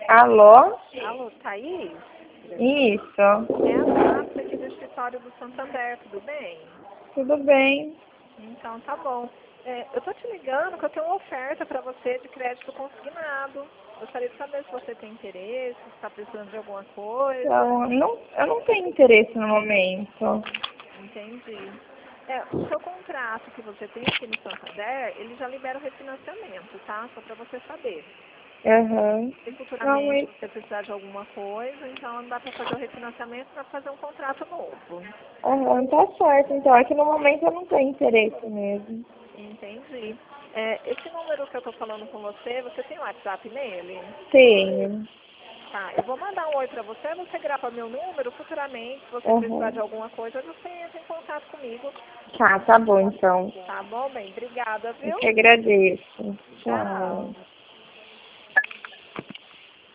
Alô? Alô, Thaís? Isso. É a Márcia aqui do escritório do Santander, tudo bem? Tudo bem. Então tá bom. Eu tô te ligando que eu tenho uma oferta para você de crédito consignado. Gostaria de saber se você tem interesse, se está precisando de alguma coisa. Então, eu não tenho interesse no momento. Entendi. O seu contrato que você tem aqui no Santander, ele já libera o refinanciamento, tá? Só para você saber. Aham. Se Não, futuramente você precisar de alguma coisa, então não dá para fazer o refinanciamento para fazer um contrato novo. tá certo. Então, é que no momento eu não tenho interesse mesmo. Entendi. Esse número que eu estou falando com você, você tem WhatsApp nele? Tenho. Tá, eu vou mandar um oi para você grava meu número, futuramente, se você precisar de Aham. alguma coisa, você entra em contato comigo. Tá bom então. Tá bom, bem? Obrigada, Eu viu? que agradeço. Tchau. Tchau.